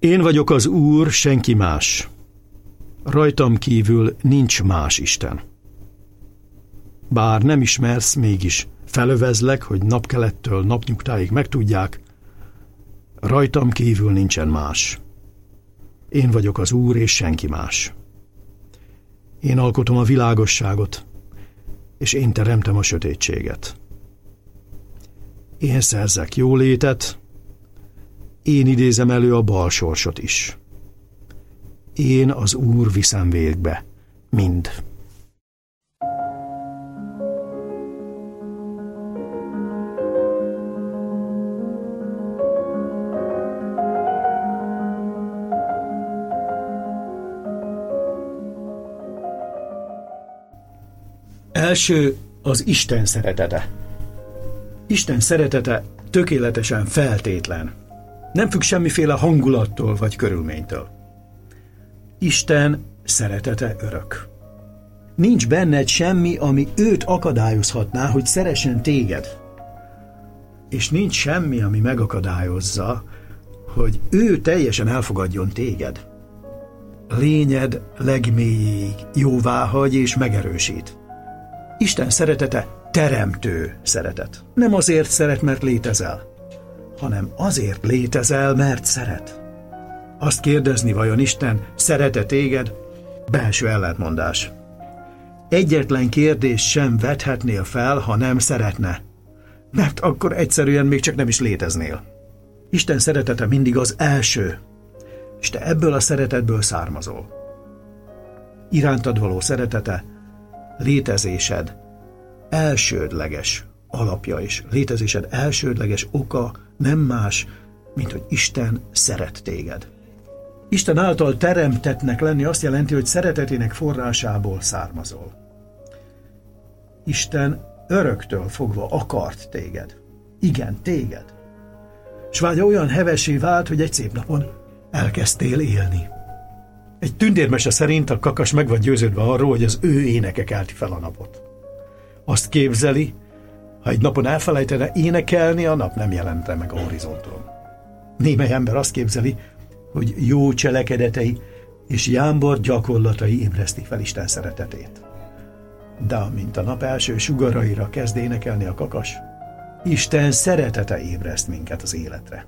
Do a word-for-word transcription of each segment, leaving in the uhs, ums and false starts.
Én vagyok az Úr, senki más. Rajtam kívül nincs más Isten. Bár nem ismersz, mégis felövezlek, hogy napkelettől napnyugtáig megtudják, rajtam kívül nincsen más. Én vagyok az Úr, és senki más. Én alkotom a világosságot, és én teremtem a sötétséget. Én szerzek jólétet, én idézem elő a bal sorsot is. Én az Úr viszem végbe mind. Első az Isten szeretete. Isten szeretete tökéletesen feltétlen. Nem függ semmiféle hangulattól vagy körülménytől. Isten szeretete örök. Nincs benned semmi, ami őt akadályozhatná, hogy szeressen téged. És nincs semmi, ami megakadályozza, hogy ő teljesen elfogadjon téged. Lényed legmélyéig jóváhagy és megerősít. Isten szeretete teremtő szeretet. Nem azért szeret, mert létezel, hanem azért létezel, mert szeret. Azt kérdezni, vajon Isten szeret-e téged? Belső ellentmondás. Egyetlen kérdést sem vethetnél fel, ha nem szeretne, mert akkor egyszerűen még csak nem is léteznél. Isten szeretete mindig az első, és te ebből a szeretetből származol. Irántad való szeretete létezésed elsődleges alapja is. Létezésed elsődleges oka nem más, mint hogy Isten szeret téged. Isten által teremtettnek lenni azt jelenti, hogy szeretetének forrásából származol. Isten öröktől fogva akart téged. Igen, téged. S vágya olyan hevessé vált, hogy egy szép napon elkezdtél élni. Egy tündérmese szerint a kakas meg van győződve arról, hogy az ő éneke kelti fel a napot. Azt képzeli, ha egy napon elfelejtene énekelni, a nap nem jelente meg a horizonton. Némely ember azt képzeli, hogy jó cselekedetei és jámbor gyakorlatai ébresztik fel Isten szeretetét. De amint a nap első sugaraira kezd énekelni a kakas, Isten szeretete ébreszt minket az életre.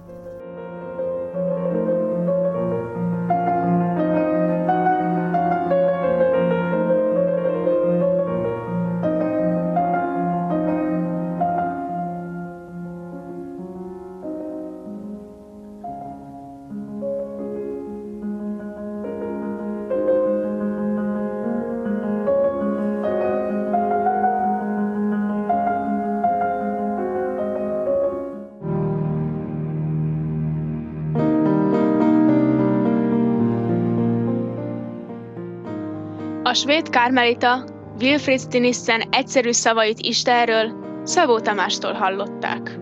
A svéd kármelita Wilfrid Stinissen egyszerű szavait Istenről Szabó Tamástól hallották.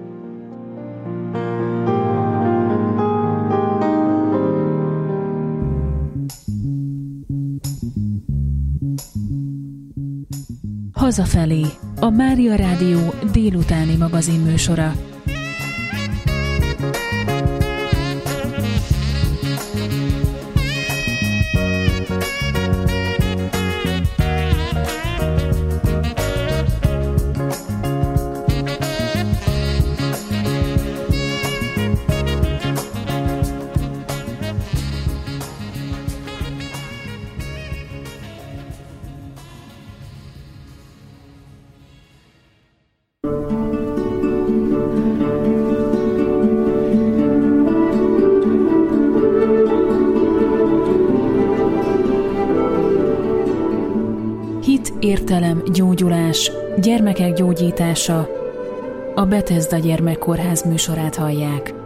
Hazafelé, a Mária Rádió délutáni magazinműsora. Értelem, gyógyulás, gyermekek gyógyítása. A Bethesda Gyermekkórház műsorát hallják.